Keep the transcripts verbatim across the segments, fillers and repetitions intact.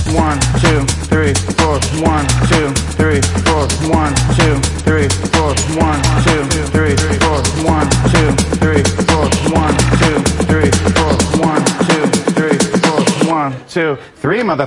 one, two, three, four, one, two, three, four, one, two, three, four, one, two, three, four, one, two, three, four, one, two, three, four, one, two, three, four, one, two, three, mother.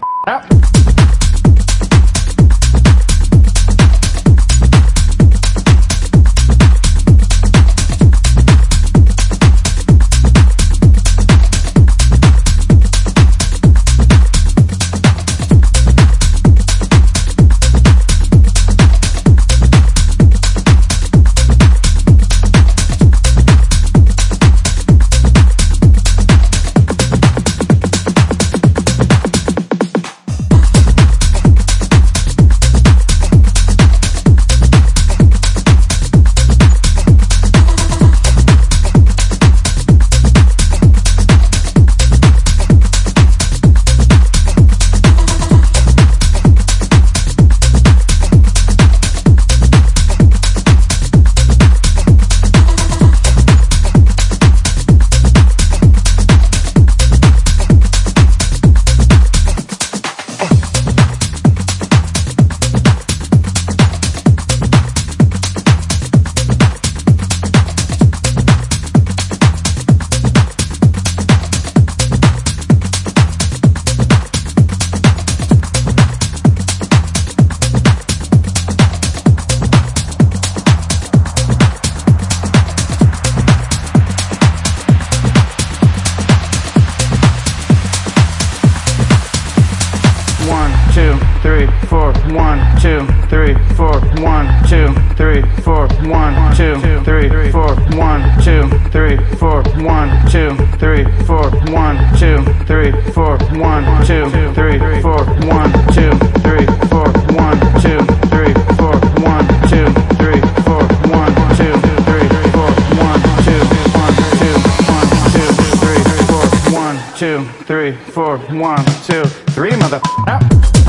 Two, three, four, one, two, three, four, one, two, three, four, one, two, three, four, one, two, three, four, one, two, three, four, one, two, three, four, one, two, three, four, one, two, three, four, one, two, three, four, one, two, three, four, one, two, three, four, one, two, one, two, one, two, three, four, one, two, three, four, one, two, three, mother.